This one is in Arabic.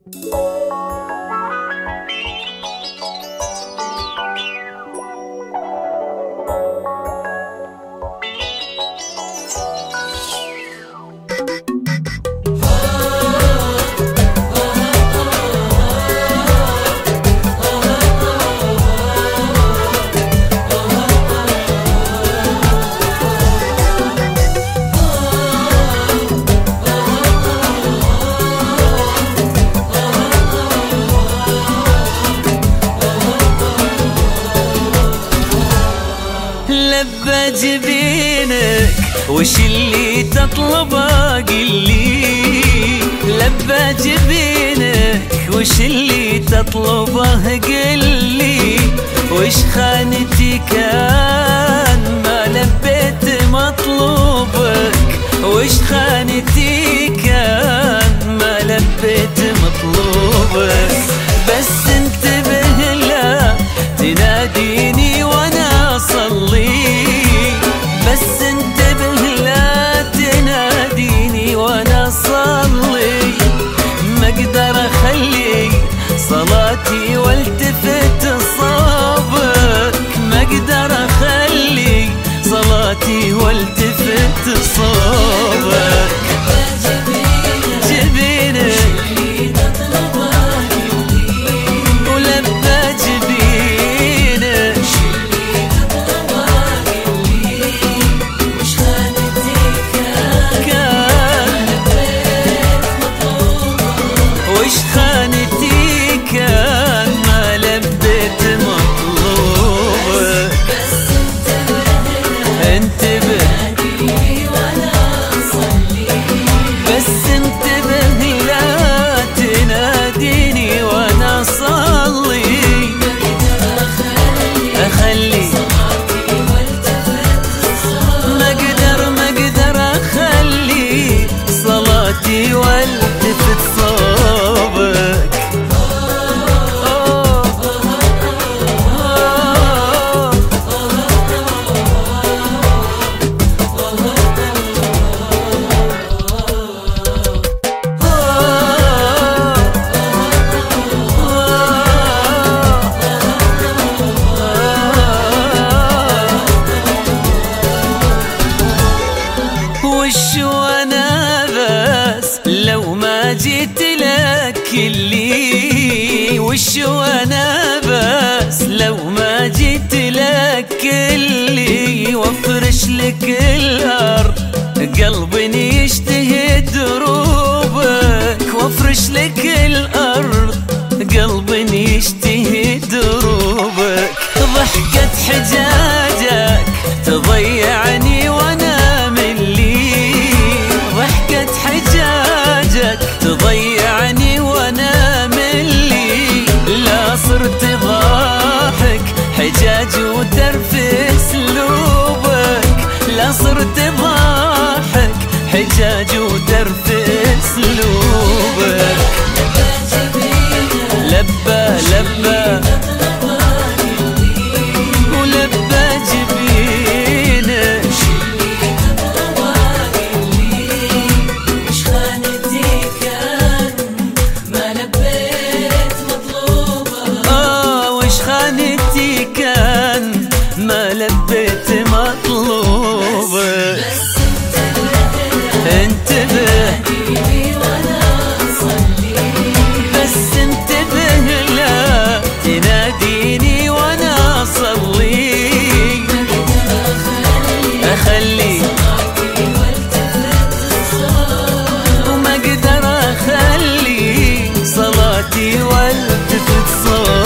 لبى جبينك وش اللي تطلبه قلي، لبى جبينك وش اللي تطلبه قلي، وش خانتي كان ما لبيت مطلوبك، وش خانتي كان ما لبيت مطلوبك. بس انتبه لا تناديني وانا اصلي، بس انتبه لا تناديني وانا اصلي، ما اقدر اخلي صلاتي والتفت صوبك، ما اقدر اخلي صلاتي والتفت صوبك. وش وانا بس لو ما جيت لك كلي، وش وانا بس لو ما جيت لك كلي، وافرش لك الارض قلبي يشتهي دروبك، وافرش لك الارض قلبي يشتهي دروبك. ضحكة حجاجك تضيعني وانا ملي، ضحكة حجاجك تضيعني وانا ملي، لا صرت ضاحك حجاج وترف اسلوبك، لا صرت ضاحك حجاج وترف اسلوبك. لبى لبى ما لبيت مطلوبك. بس انتبه وانا اصلي، بس انتبه لا تناديني وانا اصلي، اخلي وما اقدر اخلي صلاتي والتفت صوتي.